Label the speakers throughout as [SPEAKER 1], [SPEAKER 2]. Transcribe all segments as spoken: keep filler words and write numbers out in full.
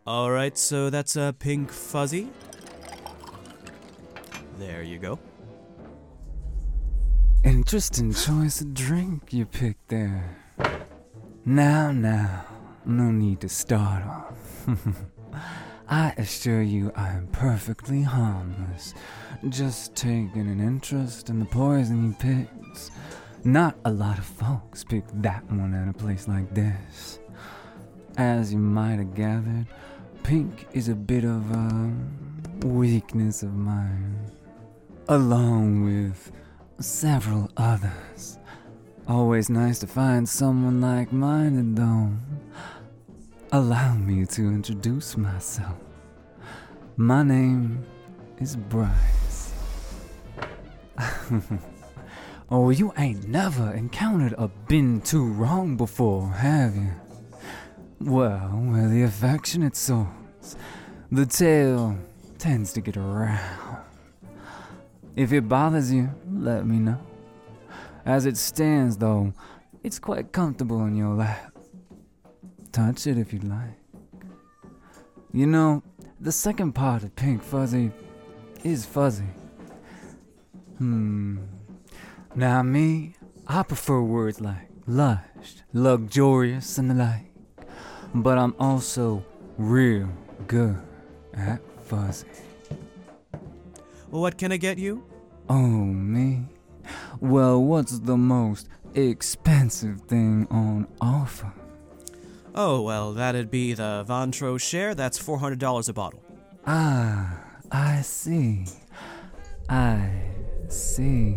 [SPEAKER 1] Alright, so that's a pink fuzzy. There you go.
[SPEAKER 2] Interesting choice of drink you picked there. Now, now, no need to start off. I assure you I am perfectly harmless, just taking an interest in the poison you picked. Not a lot of folks pick that one at a place like this. As you might have gathered, pink is a bit of a weakness of mine, along with several others. Always nice to find someone like-minded, though. Allow me to introduce myself. My name is Bryce. Oh, you ain't never encountered a been too wrong before, have you? Well, where the affectionate soars, the tale tends to get around. If it bothers you, let me know. As it stands, though, it's quite comfortable in your lap. Touch it if you'd like. You know, the second part of Pink Fuzzy is fuzzy. Hmm. Now me, I prefer words like lush, luxurious, and the like. But I'm also real good at fuzzy.
[SPEAKER 1] What can I get you?
[SPEAKER 2] Oh, me? Well, what's the most expensive thing on offer?
[SPEAKER 1] Oh, well, that'd be the Ventro Share. That's four hundred dollars a bottle.
[SPEAKER 2] Ah, I see. I see.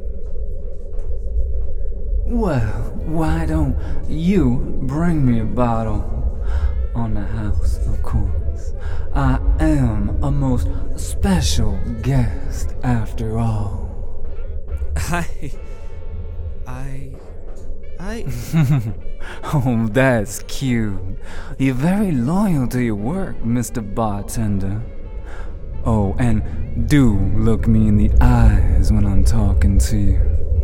[SPEAKER 2] Well, why don't you bring me a bottle? On the house, of course. I am a most special guest, after all.
[SPEAKER 1] I... I... I...
[SPEAKER 2] Oh, that's cute. You're very loyal to your work, Mister Bartender. Oh, and do look me in the eyes when I'm talking to you.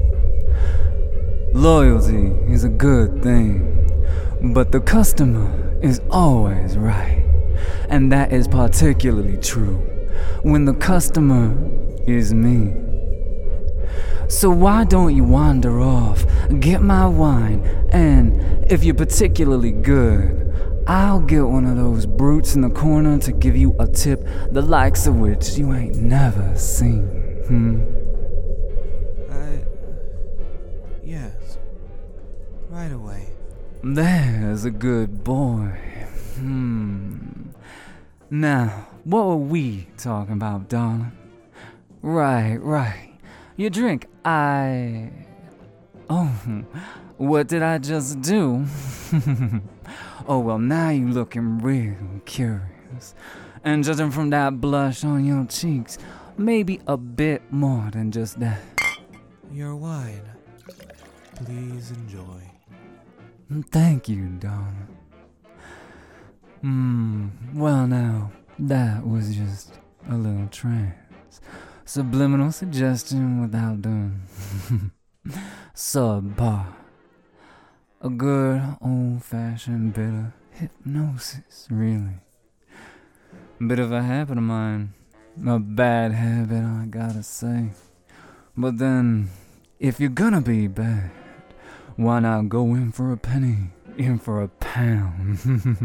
[SPEAKER 2] Loyalty is a good thing, but the customer is always right. And that is particularly true when the customer is me. So why don't you wander off, get my wine, and if you're particularly good, I'll get one of those brutes in the corner to give you a tip the likes of which you ain't never seen. Hmm?
[SPEAKER 1] I... Yes. Right away.
[SPEAKER 2] There's a good boy. Hmm. Now, what were we talking about, darling? Right, right. Your drink, I... Oh, what did I just do? Oh, well, now you looking real curious. And judging from that blush on your cheeks, maybe a bit more than just that.
[SPEAKER 1] Your wine. Please enjoy.
[SPEAKER 2] Thank you, darling. Hmm, well now, that was just a little trance. Subliminal suggestion without doing subpar. A good old-fashioned bit of hypnosis, really. Bit of a habit of mine. A bad habit, I gotta say. But then, if you're gonna be bad, why not go in for a penny, in for a pound?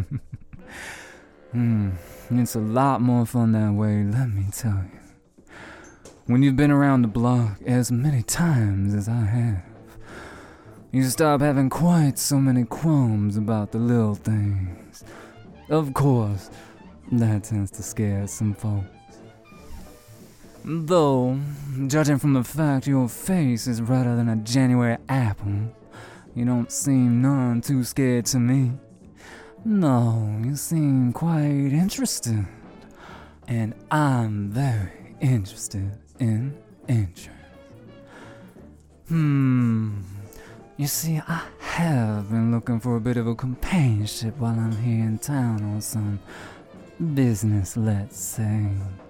[SPEAKER 2] Hmm, it's a lot more fun that way, let me tell you. When you've been around the block as many times as I have, you stop having quite so many qualms about the little things. Of course, that tends to scare some folks. Though, judging from the fact your face is redder than a January apple, you don't seem none too scared to me. No, you seem quite interested. And I'm very interested in interest. Hmm. You see, I have been looking for a bit of a companionship while I'm here in town on some business, let's say.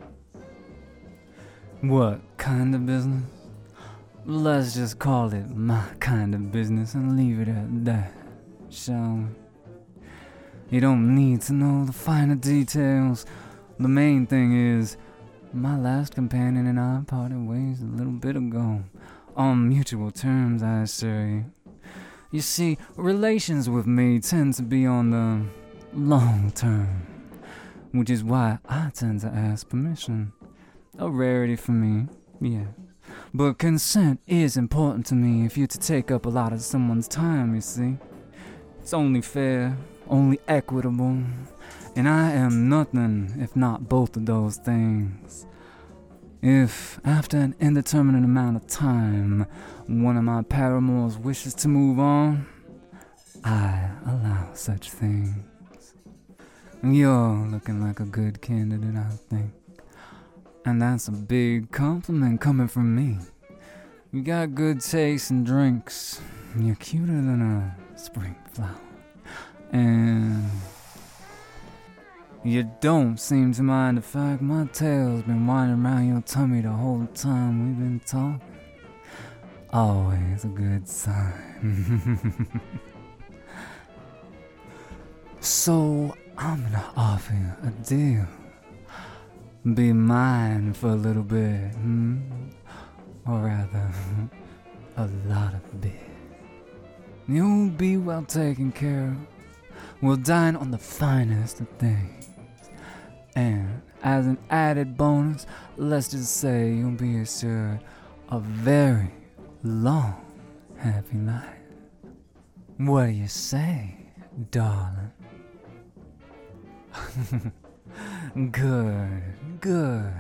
[SPEAKER 2] What kind of business? Let's just call it my kind of business and leave it at that, shall we? You don't need to know the finer details. The main thing is, my last companion and I parted ways a little bit ago. On mutual terms, I assure you. You see, relations with me tend to be on the long term, which is why I tend to ask permission. A rarity for me, yeah. But consent is important to me if you're to take up a lot of someone's time, you see. It's only fair, only equitable, and I am nothing if not both of those things. If, after an indeterminate amount of time, one of my paramours wishes to move on, I allow such things. You're looking like a good candidate, I think. And that's a big compliment coming from me. You got good taste in drinks. You're cuter than a spring flower. And you don't seem to mind the fact my tail's been winding around your tummy the whole time we've been talking. Always a good sign. So I'm gonna offer you a deal. Be mine for a little bit, hmm? Or rather, a lot of bit. You'll be well taken care of. We'll dine on the finest of things. And as an added bonus, let's just say you'll be assured a very long, happy life. What do you say, darling? Good, good.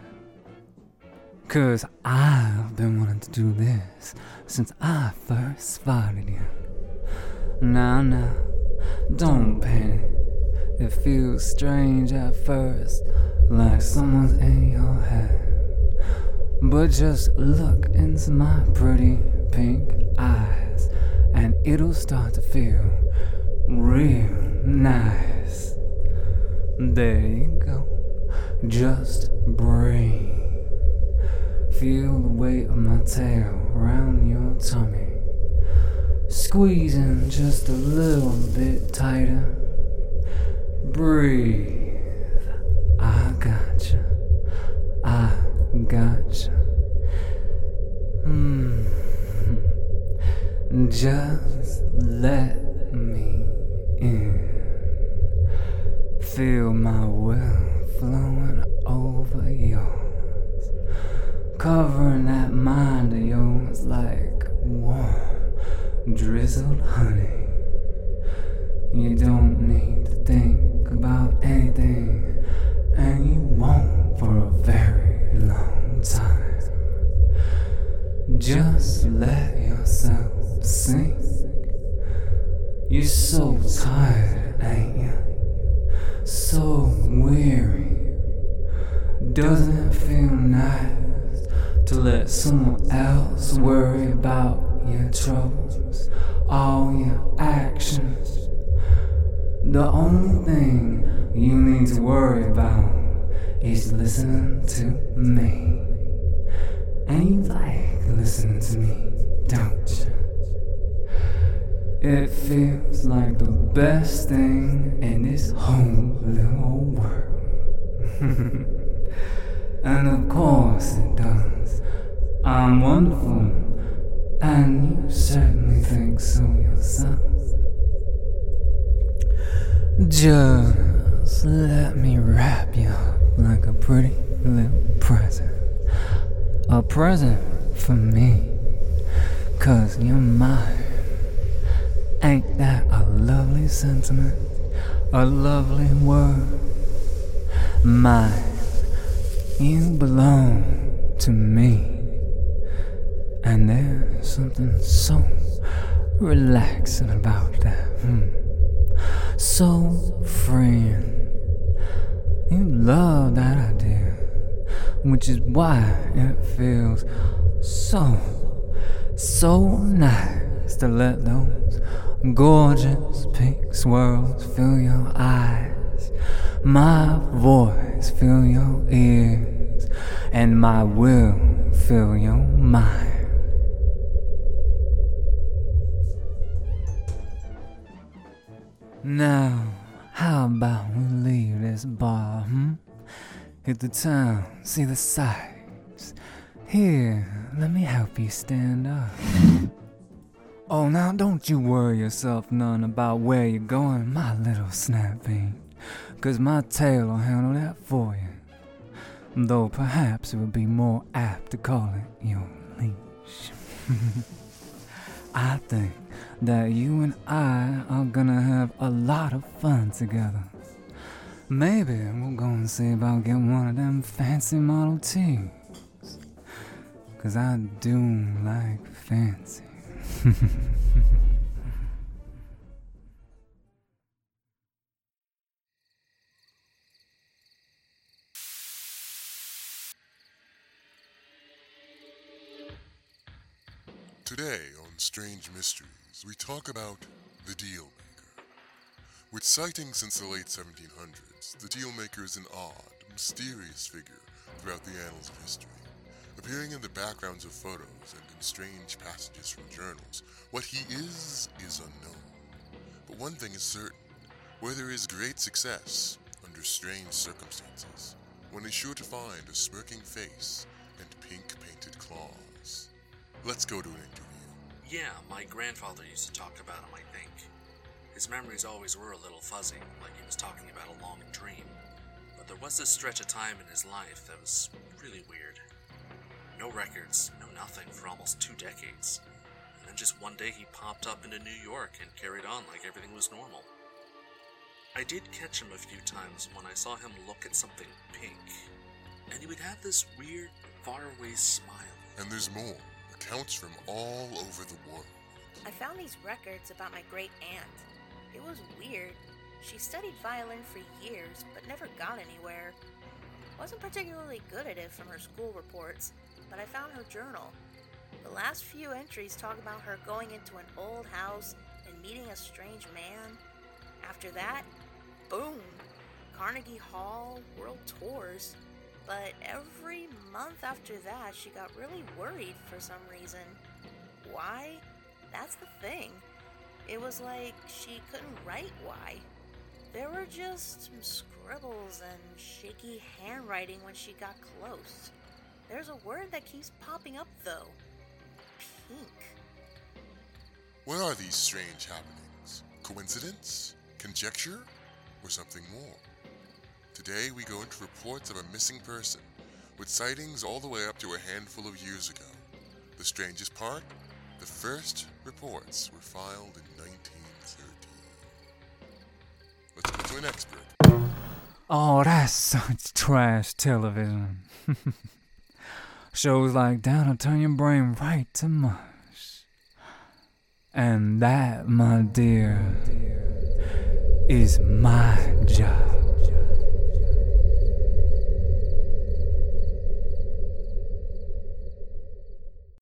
[SPEAKER 2] Cause I've been wanting to do this since I first spotted you. Now, now, don't panic. It feels strange at first, like someone's in your head. But just look into my pretty pink eyes, and it'll start to feel real nice. There you go. Just breathe. Feel the weight of my tail around your tummy, squeezing just a little bit tighter. Breathe. I gotcha. I gotcha. Hmm. Just let me in. Feel my will flowing over yours, covering that mind of yours like warm, drizzled honey. You don't need to think about anything, and you won't for a very long time. Just let yourself sink. You're so tired, ain't you? So weary. Doesn't it feel nice to let someone else worry about your troubles, all your actions? The only thing you need to worry about is listening to me. And you like listening to me, don't you? It feels like the best thing in this whole little world. And of course it does. I'm wonderful, and you certainly think so yourself. Just let me wrap you up like a pretty little present. A present for me, 'cause you're mine. Ain't that a lovely sentiment? A lovely word? Mine. You belong to me. And there's something so relaxing about that. Hmm. So freeing. You love that idea, which is why it feels so, so nice to let those gorgeous pink swirls fill your eyes, my voice fill your ears, and my will fill your mind. Now, How about we leave this bar, hmm? Hit the town, see the sights. Here, let me help you stand up. Oh, now don't you worry yourself none about where you're going, my little snapbean. 'Cause my tail'll handle that for you. Though perhaps it would be more apt to call it your leash. I think that you and I are gonna have a lot of fun together. Maybe we'll go and see about getting one of them fancy Model Ts. 'Cause I do like fancy.
[SPEAKER 3] Today on Strange Mysteries, we talk about the Dealmaker. With sightings since the late seventeen hundreds, the Dealmaker is an odd, mysterious figure throughout the annals of history. Appearing in the backgrounds of photos and in strange passages from journals, what he is, is unknown. But one thing is certain, where there is great success, under strange circumstances, one is sure to find a smirking face and pink-painted claws. Let's go to an interview.
[SPEAKER 4] Yeah, my grandfather used to talk about him, I think. His memories always were a little fuzzy, like he was talking about a long dream. But there was this stretch of time in his life that was really weird. No records, no nothing for almost two decades. And then just one day he popped up into New York and carried on like everything was normal. I did catch him a few times when I saw him look at something pink. And he would have this weird, faraway smile.
[SPEAKER 3] And there's more. Accounts from all over the world.
[SPEAKER 5] I found these records about my great aunt. It was weird. She studied violin for years, but never got anywhere. Wasn't particularly good at it from her school reports, but I found her journal. The last few entries talk about her going into an old house and meeting a strange man. After that, boom! Carnegie Hall, world tours. But every month after that, she got really worried for some reason. Why? That's the thing. It was like she couldn't write why. There were just some scribbles and shaky handwriting when she got close. There's a word that keeps popping up, though. Pink.
[SPEAKER 3] What are these strange happenings? Coincidence? Conjecture? Or something more? Today we go into reports of a missing person, with sightings all the way up to a handful of years ago. The strangest part? The first reports were filed in nineteen thirteen. Let's go to an expert.
[SPEAKER 2] Oh, that's such trash television. Shows like that'll turn your brain right to mush. And that, my dear, is my job.